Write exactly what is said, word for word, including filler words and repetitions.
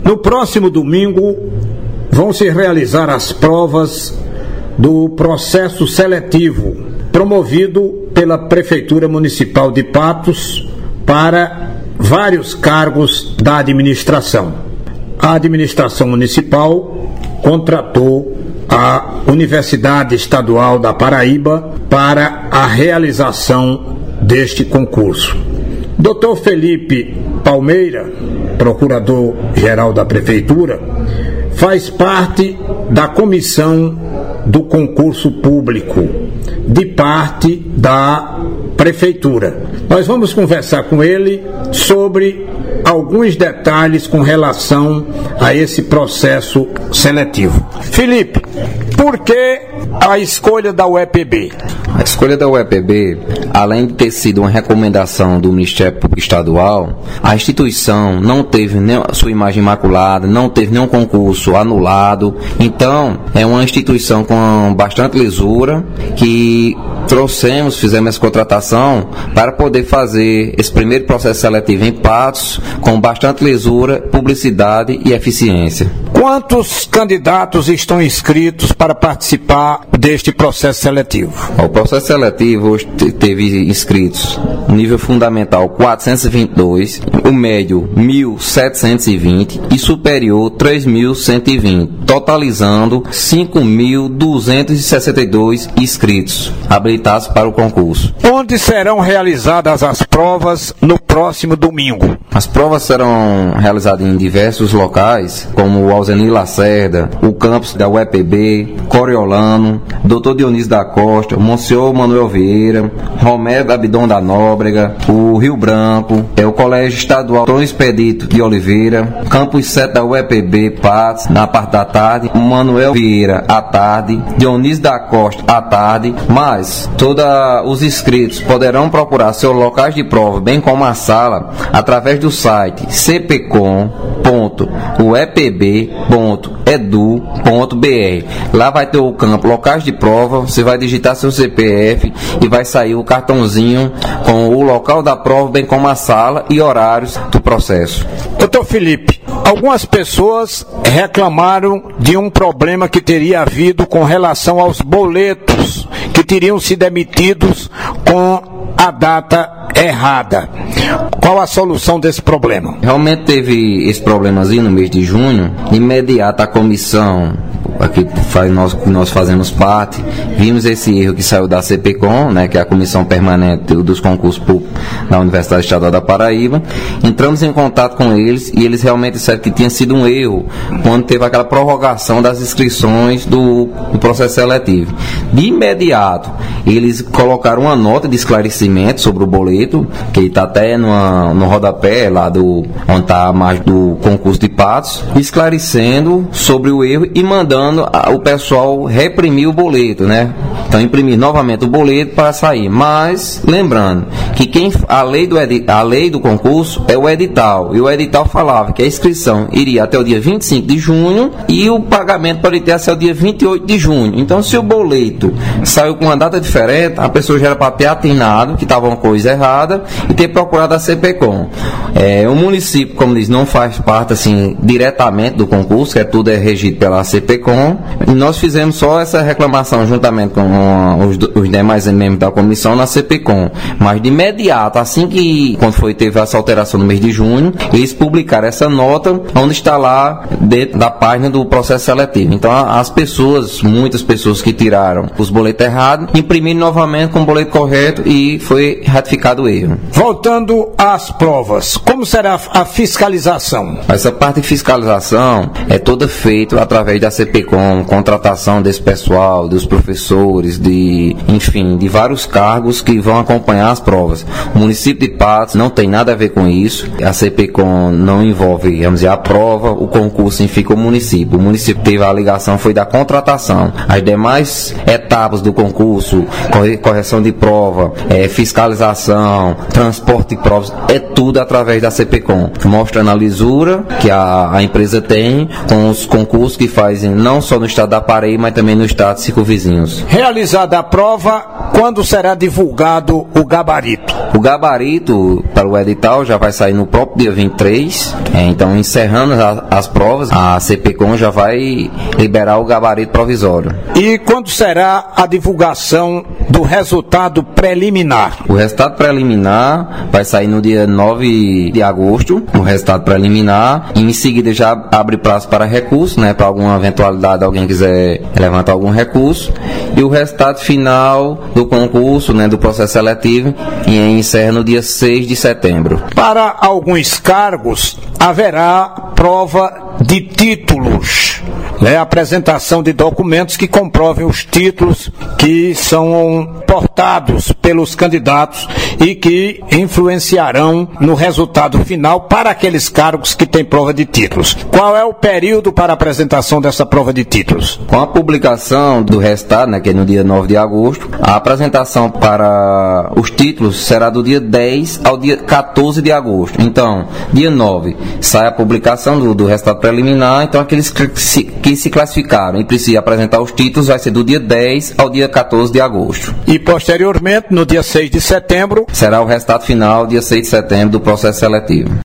No próximo domingo vão se realizar as provas do processo seletivo promovido pela Prefeitura Municipal de Patos para vários cargos da administração. A administração municipal contratou a Universidade Estadual da Paraíba para a realização deste concurso. doutor Felipe Palmeira, procurador-geral da Prefeitura, faz parte da comissão do concurso público, de parte da Prefeitura. Nós vamos conversar com ele sobre alguns detalhes com relação a esse processo seletivo. Felipe, por que a escolha da U E P B? A escolha da U E P B, além de ter sido uma recomendação do Ministério Público Estadual, a instituição não teve nem sua imagem imaculada, não teve nenhum concurso anulado. Então, é uma instituição com bastante lisura que trouxemos, fizemos essa contratação para poder fazer esse primeiro processo seletivo em Patos com bastante lisura, publicidade e eficiência. Quantos candidatos estão inscritos para participar deste processo seletivo? O processo seletivo hoje teve inscritos no nível fundamental quatrocentos e vinte e dois, o médio mil setecentos e vinte e superior três mil cento e vinte, totalizando cinco mil duzentos e sessenta e dois inscritos habilitados para o concurso. Onde serão realizadas as provas no próximo domingo? As provas serão realizadas em diversos locais, como o Alzenir Lacerda, o campus da U E P B, Coriolano, doutor Dionísio da Costa, Monsenhor Manuel Vieira, Romero Abdon da Nóbrega, o Rio Branco, é o Colégio Estadual Tom Expedito de Oliveira, campus sete da U E P B Patos, na parte da tarde, Manuel Vieira à tarde, Dionísio da Costa à tarde, mas todos os inscritos poderão procurar seus locais de prova, bem como a sala, através do site c p com ponto u e p b ponto e d u ponto b r. Lá vai ter o campo locais de prova, você vai digitar seu C P F e vai sair o cartãozinho com o local da prova, bem como a sala e horários do processo. doutor Felipe, algumas pessoas reclamaram de um problema que teria havido com relação aos boletos que teriam sido emitidos com a data errada. Qual a solução desse problema? Realmente teve esse problemazinho no mês de junho. Imediata a comissão, aqui faz nós, nós fazemos parte, vimos esse erro que saiu da C P Com, né, que é a Comissão Permanente dos Concursos Públicos da Universidade Estadual da Paraíba. Entramos em contato com eles e eles realmente disseram que tinha sido um erro quando teve aquela prorrogação das inscrições do, do processo seletivo. De imediato, eles colocaram uma nota de esclarecimento sobre o boleto, que está até numa, no rodapé lá do, onde está a margem do concurso de Patos, esclarecendo sobre o erro e mandando a, o pessoal reprimir o boleto, né? Então, imprimir novamente o boleto para sair. Mas, lembrando que quem, a, lei do edi, a lei do concurso é o edital, e o edital falava que a inscrição iria até o dia vinte e cinco de junho e o pagamento pode ter até o dia vinte e oito de junho. Então, se o boleto saiu com uma data diferente, a pessoa já era para ter atinado que estava uma coisa errada e ter procurado a C P Com. É, o município, como diz, não faz parte assim diretamente do concurso, que é tudo é regido pela C P Com, e nós fizemos só essa reclamação juntamente com os, os demais membros da comissão na C P Com. Mas de imediato, assim que quando foi teve essa alteração no mês de junho, eles publicaram essa nota onde está lá dentro da página do processo seletivo. Então as pessoas, muitas pessoas que tiraram os boletos errados, imprimiram novamente com o boleto correto e foi ratificado o erro. Voltando às provas, como será a fiscalização? Essa parte de fiscalização é toda feita através da C P Com, contratação desse pessoal, dos professores, de, enfim, de vários cargos que vão acompanhar as provas. O município de Patos não tem nada a ver com isso. A C P Com não envolve, vamos dizer, a prova, o concurso em fica o município. O município teve a ligação, foi da contratação. As demais etapas do concurso, correção de prova, é, fiscalização, transporte de provas, é tudo através da CPCom, mostrando a lisura que a, a empresa tem com os concursos que fazem não só no estado da Paraíba, mas também no estado de circunvizinhos. Realizada a prova, quando será divulgado o gabarito? O gabarito para o edital já vai sair no próprio dia vinte e três, é, então encerrando a, as provas, a CPCom já vai liberar o gabarito provisório. E quando será a divulgação do resultado preliminar? O resultado preliminar vai sair no dia nove de agosto, o resultado preliminar, e em seguida já abre prazo para recurso, né, para alguma eventualidade alguém quiser levantar algum recurso, e o resultado final do concurso, né, do processo seletivo, e encerra no dia seis de setembro. Para alguns cargos haverá prova de títulos, né, apresentação de documentos que comprovem os títulos que são portados pelos candidatos e que influenciarão no resultado final para aqueles cargos que têm prova de títulos. Qual é o período para a apresentação dessa prova de títulos? Com a publicação do resultado, né, que é no dia nove de agosto, a apresentação para os títulos será do dia dez ao dia quatorze de agosto. Então, dia nove sai a publicação do, do resultado preliminar, então aqueles que se, que se classificaram e precisam apresentar os títulos vai ser do dia dez ao dia quatorze de agosto. E posteriormente, no dia seis de setembro, será o resultado final, dia seis de setembro, do processo seletivo.